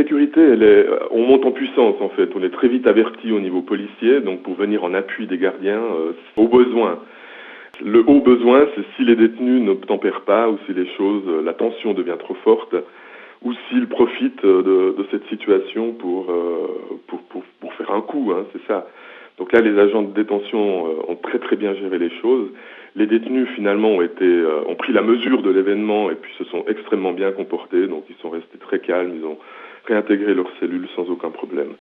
sécurité, on monte en puissance en fait. On est très vite averti au niveau policier, donc pour venir en appui des gardiens au besoin. Le haut besoin, c'est si les détenus ne tempèrent pas ou si la tension devient trop forte ou s'ils profitent de cette situation pour faire un coup, hein, c'est ça. Donc là, les agents de détention ont très très bien géré les choses. Les détenus finalement ont pris la mesure de l'événement et puis se sont extrêmement bien comportés. Donc ils sont restés très calmes, ils ont réintégré leurs cellules sans aucun problème.